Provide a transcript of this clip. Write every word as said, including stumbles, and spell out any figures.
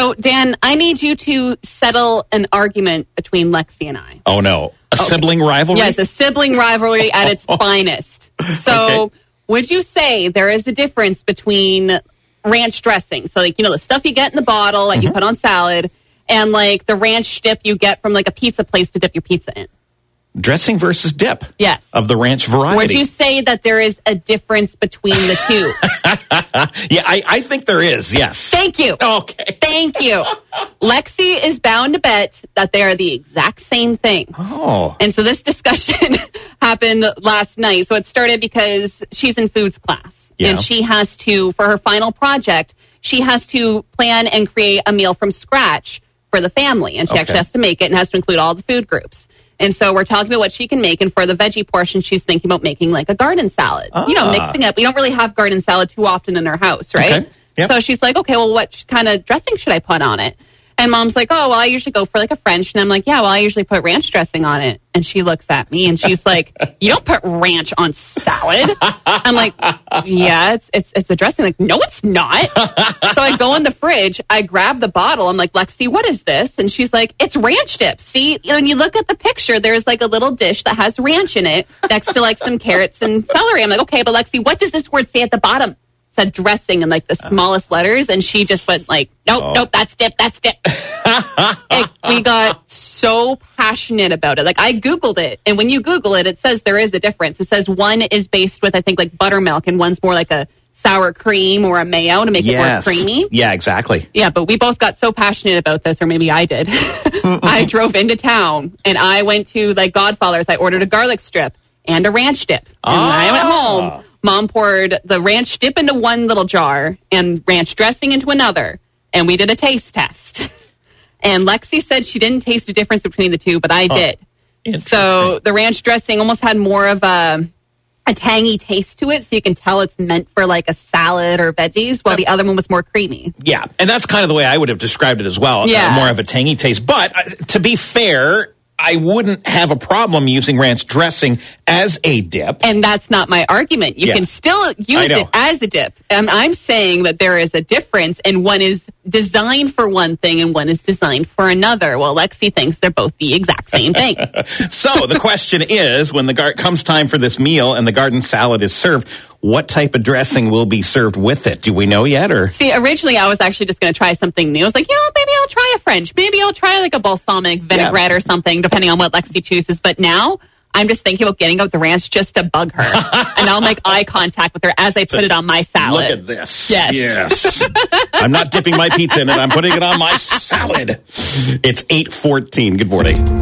So, Dan, I need you to settle an argument between Lexi and I. Oh, no. A okay. sibling rivalry? Yes, a sibling rivalry at its finest. So, okay. would you say there is a difference between ranch dressing? So, like, you know, the stuff you get in the bottle that mm-hmm. you put on salad, and, like, the ranch dip you get from, like, a pizza place to dip your pizza in. Dressing versus dip. Yes. Of the ranch variety. Would you say that there is a difference between the two? yeah, I, I think there is, yes. Thank you. Okay. Thank you. Lexi is bound to bet that they are the exact same thing. Oh. And so this discussion happened last night. So it started because she's in foods class. Yeah. And she has to, for her final project, she has to plan and create a meal from scratch for the family. And she okay. actually has to make it and has to include all the food groups. And so we're talking about what she can make. And for the veggie portion, she's thinking about making like a garden salad. Ah. You know, mixing up. We don't really have garden salad too often in our house, right? Okay. Yep. So she's like, okay, well, what kind of dressing should I put on it? And Mom's like, oh, well, I usually go for like a French. And I'm like, yeah, well, I usually put ranch dressing on it. And she looks at me and she's like, you don't put ranch on salad. I'm like, yeah, it's it's it's a dressing. Like, no, it's not. So I go in the fridge, I grab the bottle. I'm like, Lexi, what is this? And she's like, it's ranch dip. See, when you look at the picture, there's like a little dish that has ranch in it next to like some carrots and celery. I'm like, okay, but Lexi, what does this word say at the bottom? Said dressing in like the smallest letters, and she just went like, nope, oh. nope, that's dip, that's dip. Like, we got so passionate about it. Like, I Googled it, and when you Google it, it says there is a difference. It says one is based with, I think, like buttermilk, and one's more like a sour cream or a mayo to make yes. it more creamy. Yeah, exactly. Yeah, but we both got so passionate about this, or maybe I did. I drove into town, and I went to like Godfather's. I ordered a garlic strip and a ranch dip. And ah. when I went home, Mom poured the ranch dip into one little jar and ranch dressing into another. And we did a taste test. And Lexi said she didn't taste a difference between the two, but I did. Oh, so the ranch dressing almost had more of a, a tangy taste to it. So you can tell it's meant for like a salad or veggies, while the other one was more creamy. Yeah. And that's kind of the way I would have described it as well. Yeah. Uh, more of a tangy taste. But uh, to be fair, I wouldn't have a problem using ranch dressing as a dip. And that's not my argument. You yeah. can still use it as a dip. And I'm saying that there is a difference, and one is designed for one thing and one is designed for another. Well, Lexi thinks they're both the exact same thing. So the question is, when the gar- comes time for this meal and the garden salad is served, what type of dressing will be served with it? Do we know yet? Or See, originally I was actually just going to try something new. I was like, you know, maybe I'll try a French. Maybe I'll try like a balsamic vinaigrette yeah. or something, depending on what Lexi chooses. But now I'm just thinking about getting out the ranch just to bug her. And I'll make eye contact with her as I put it on my salad. Look at this. Yes. Yes. I'm not dipping my pizza in it. I'm putting it on my salad. It's eight fourteen. Good morning.